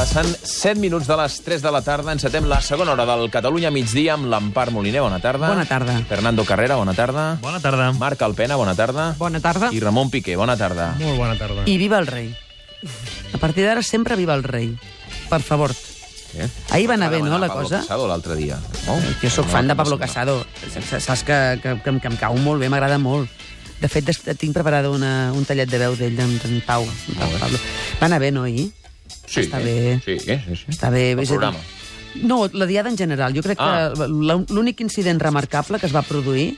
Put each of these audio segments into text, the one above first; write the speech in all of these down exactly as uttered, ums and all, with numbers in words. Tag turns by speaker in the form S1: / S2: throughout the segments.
S1: Passen set minuts de les tres de la tarda. Encetem la segona hora del Catalunya migdia amb l'Empar Moliner. Bona tarda.
S2: Bona tarda.
S1: Fernando Carrera, bona tarda.
S3: Bona tarda.
S1: Marc Alpena, bona tarda.
S2: Bona tarda.
S1: I Ramon Piqué, bona tarda.
S3: Molt bona tarda.
S2: I viva el rei. A partir d'ara sempre viva el rei. Per favor.
S1: Què?
S2: Ahir va anar bé, no, la
S1: Pablo
S2: cosa?
S1: Casado l'altre dia. No?
S2: Jo sóc fan de Pablo Casado. Saps que, que, que, que em cau molt bé, m'agrada molt. De fet, tinc preparada una, un tallet de veu d'ell, d'en Pau. Pau Pablo. Va anar bé, no, ahir?
S1: Sí,
S2: Està bé.
S1: Sí, sí, sí.
S2: Està bé.
S1: El programa.
S2: No, la diada en general. Jo crec
S1: Ah.
S2: que l'únic incident remarcable que es va produir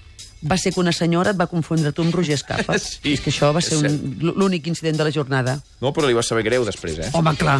S2: va ser que una senyora et va confondre tu amb Roger Escapa.
S1: Sí,
S2: és que això va ser
S1: és
S2: un- l'únic incident de la jornada.
S1: No, però li va saber greu després, eh?
S2: Home, clar.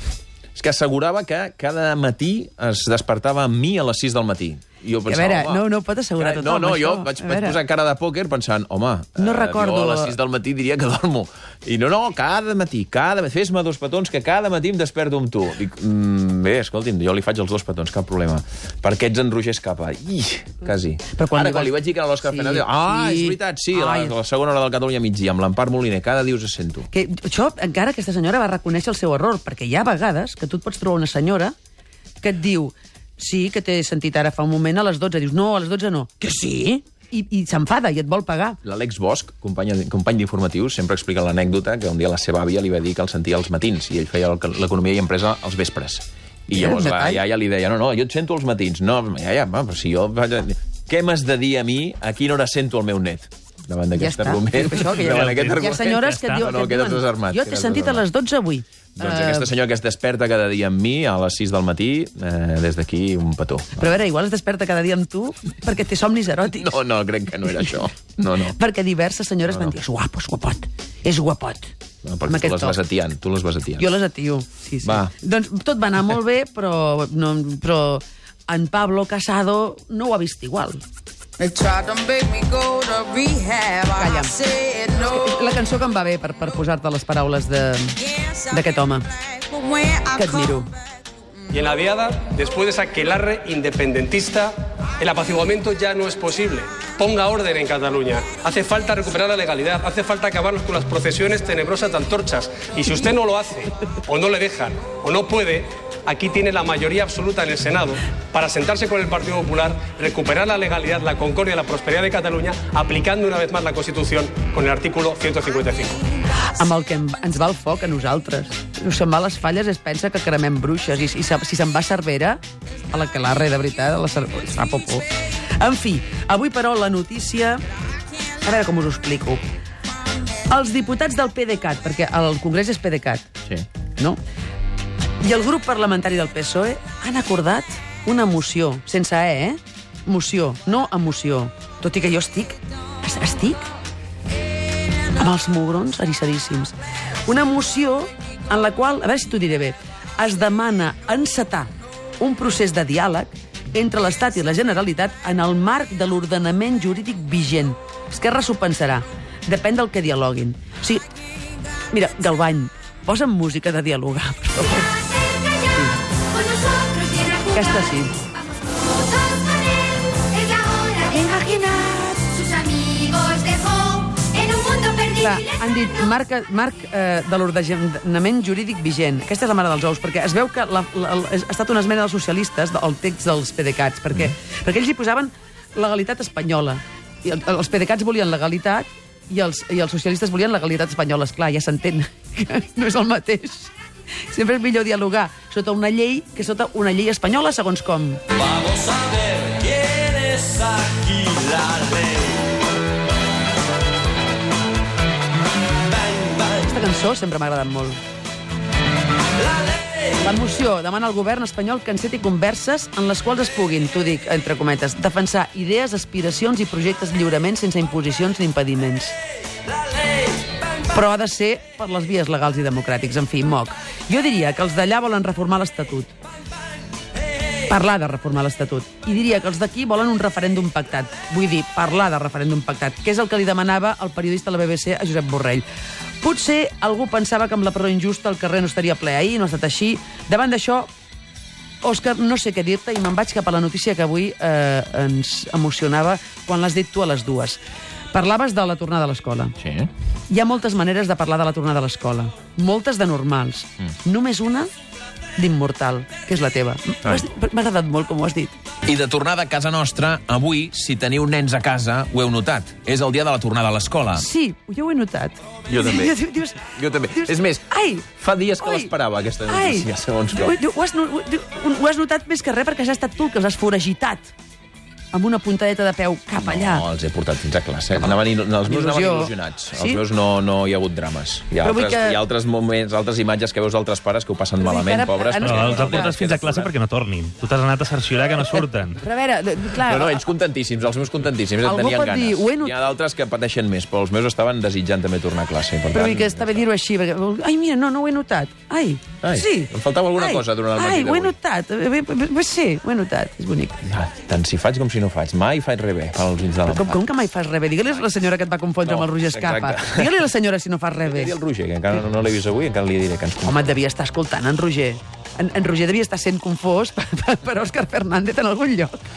S1: És que assegurava que cada matí es despertava amb mi a les sis del matí. I jo
S2: A
S1: pensava,
S2: veure,
S1: home,
S2: no, no pot assegurar
S1: que-
S2: tothom,
S1: No, no,
S2: això.
S1: jo vaig,
S2: A
S1: vaig
S2: veure.
S1: posar cara de pòquer pensant, home,
S2: No
S1: eh,
S2: recordo-
S1: jo a les sis del matí diria que dormo. I no, no, cada matí, cada matí, fes-me dos petons, que cada matí em desperto amb tu. Dic, mm, bé, escolti'm, jo li faig els dos petons, cap problema. Perquè ets en Roger Escapa. Ih, quasi.
S2: Però quan
S1: Ara,
S2: li
S1: quan
S2: vas-
S1: li vaig dir que era l'Òscar
S2: Sí,
S1: Fernández, ah,
S2: sí.
S1: és veritat, sí, a
S2: Ai.
S1: la, a la segona hora del Catalunya migdia, amb l'Empar Moliner, cada dia us sento.
S2: Que això, encara aquesta senyora va reconèixer el seu error, perquè hi ha vegades que tu et pots trobar una senyora que et diu, sí, que t'he sentit ara fa un moment a les dotze, dius, no, a les dotze no. Que sí? I, i s'enfada i et vol pagar.
S1: L'Àlex Bosch, company, company d'informatius, sempre explica l'anècdota que un dia la seva àvia li va dir que el sentia als matins i ell feia l'economia i empresa als vespres. I
S2: Mira,
S1: llavors la
S2: detall.
S1: iaia li deia, no, no, jo et sento als matins. No, iaia, va, però si jo... Què m'has de dir a mi a quina hora sento el meu net? Davant d'aquest
S2: Ja està.
S1: argument.
S2: Això, que hi ha-
S1: davant aquest
S2: Hi ha
S1: argument.
S2: senyores que et
S3: Ja està.
S2: diuen...
S1: No, no,
S2: que et
S1: queda't
S2: diuen,
S1: desarmat,
S2: jo t'he
S1: queda't
S2: sentit a
S1: desarmat.
S2: les dotze avui.
S1: Doncs
S2: Eh,
S1: aquesta senyora que es desperta cada dia amb mi a les sis del matí, eh, des d'aquí un petó.
S2: Però a veure, igual es desperta cada dia amb tu perquè té somnis eròtics.
S1: No, no, crec que no era això. No, no.
S2: Perquè diverses senyores
S1: No, no.
S2: van dir, és guapo, és guapot, és guapot.
S1: no
S2: Amb
S1: perquè tu
S2: aquest
S1: les
S2: to.
S1: vas atiant, tu les vas atiant.
S2: Jo les atio, sí, sí.
S1: Va.
S2: Doncs tot va anar molt bé, però, no, però en Pablo Casado no ho ha vist igual.
S4: They tried to make me go to rehab.
S2: Calla.
S4: I said no.
S2: La cançó que em va bé per, per posar-te les paraules de- d'aquest home, que admiro.
S5: Y en la diada, después de esa aquelarre independentista, el apaciguamiento ya no es posible. Ponga orden en Cataluña. Hace falta recuperar la legalidad, hace falta acabarnos con las procesiones tenebrosas de antorchas. Y si usted no lo hace, o no le dejan, o no puede, aquí tiene la mayoría absoluta en el Senado para sentarse con el Partido Popular, recuperar la legalidad, la concordia y la prosperidad de Cataluña, aplicando una vez más la Constitución con el artículo ciento cincuenta y cinco.
S2: Amb el que em- ens va el foc a nosaltres. Us se'n va a les falles, es pensa que cremem bruixes. I, i se- si se'n va a Cervera, a la Calarre, de veritat, a la Cervera, es fa popó. En fi, avui, però, la notícia... A veure com us ho explico. Els diputats del PDeCAT, perquè el Congrés és PDeCAT,
S1: Sí.
S2: no? I el grup parlamentari del P S O E han acordat una moció, sense E, eh? Moció, no emoció. Tot i que jo estic... es- Estic amb els mugrons erissadíssims. Una moció en la qual, a veure si t'ho diré bé, es demana encetar un procés de diàleg entre l'Estat i la Generalitat en el marc de l'ordenament jurídic vigent. Esquerra s'ho pensarà. Depèn del que dialoguin. O sigui, mira, Galvany, posa'm música de dialogar, per favor. Aquesta sí.
S6: Sus amigos dejó en un mundo perdido.
S2: Clar, han dit marc, marc eh, de l'ordenament jurídic vigent. Aquesta és la mare dels ous, perquè es veu que la, la, la, ha estat una esmena dels socialistes al text dels PDeCATs, perquè, mm. perquè ells hi posaven legalitat espanyola. I el, els PDeCATs volien legalitat i els, i els socialistes volien legalitat espanyola. Esclar, ja s'entén que no és el mateix. Sempre és millor dialogar sota una llei que sota una llei espanyola, segons com.
S7: Vamos a ver quién es aquí la ley.
S2: Aquesta cançó sempre m'ha agradat molt.
S7: La ley.
S2: La moció demana al govern espanyol que enceti converses en les quals es puguin, t'ho dic, entre cometes, defensar idees, aspiracions i projectes lliurement sense imposicions ni impediments. Però ha de ser per les vies legals i democràtics. En fi, moc. Jo diria que els d'allà volen reformar l'Estatut. Parlar de reformar l'Estatut. I diria que els d'aquí volen un referèndum pactat. Vull dir, parlar de referèndum pactat, que és el que li demanava el periodista de la B B C a Josep Borrell. Potser algú pensava que amb la presó injusta el carrer no estaria ple ahir, no ha estat així. Davant d'això, Òscar, no sé què dir-te i me'n vaig cap a la notícia que avui eh, ens emocionava quan l'has dit tu a les dues. Parlaves de la tornada a l'escola.
S1: Sí.
S2: Hi ha moltes maneres de parlar de la tornada a l'escola. Moltes de normals. Mm. Només una d'immortal, que és la teva. M'ha agradat molt com ho has dit.
S1: I de tornada a casa nostra, avui, si teniu nens a casa, ho heu notat. És el dia de la tornada a l'escola.
S2: Sí, jo ho he notat.
S1: Jo també.
S2: Dius,
S1: Jo també.
S2: dius,
S1: És més,
S2: ai,
S1: fa dies que
S2: ui,
S1: l'esperava, aquesta
S2: ai,
S1: notícia, segons com.
S2: ho, ho, has, no- ho, ho has notat més que res perquè has estat tu el que els has foragitat amb una puntadeta de peu cap allà.
S1: No, els he portat fins a classe. Anaven, il- els meus anaven
S2: Il·lusió.
S1: il·lusionats.
S2: Sí?
S1: Els meus no, no hi ha hagut drames. Hi ha,
S2: Però vull
S1: altres,
S2: que-
S1: hi ha altres moments, altres imatges que veus d'altres pares que ho passen
S2: Però vull
S1: malament,
S2: que ara-
S1: pobres.
S2: ara-
S1: perquè
S3: Però
S1: no
S3: els
S1: tornen,
S3: aportes
S1: es
S3: fins a
S1: queden
S3: classe
S1: forats.
S3: perquè no tornin. Tu t'has anat a cerciorar que no surten.
S2: Però a veure, clar...
S1: No, no, ells contentíssims, els meus contentíssims,
S2: Algú
S1: tenien
S2: pot
S1: ganes.
S2: dir, ho he not-
S1: Hi ha d'altres que pateixen més, però els meus estaven desitjant també tornar a classe. Per
S2: Però
S1: tant,
S2: vull que està bé dir-ho així, perquè... Ai, mira, no, no ho he notat. Ai,
S1: Ai,
S2: sí.
S1: em faltava alguna
S2: Ai,
S1: cosa durant el matí
S2: Ai, ho he
S1: d'avui.
S2: notat. Bé, bé, bé, sí, ho he notat. És bonic.
S1: Ah, tant si faig com si no faig. Mai faig res bé, per als ulls de
S2: Com,
S1: l'empat.
S2: com que mai fas res bé? Digue-li a la senyora que et va confondre
S1: No,
S2: amb el Roger Escapa.
S1: exacte.
S2: Digue-li a la senyora si no fas res bé.
S1: Dir el Roger, que encara no, no l'he vist avui, encara li diré que ens
S2: Home, et devia estar escoltant, en Roger. En, en Roger devia estar sent confós per, per, per Òscar Fernández en algun lloc.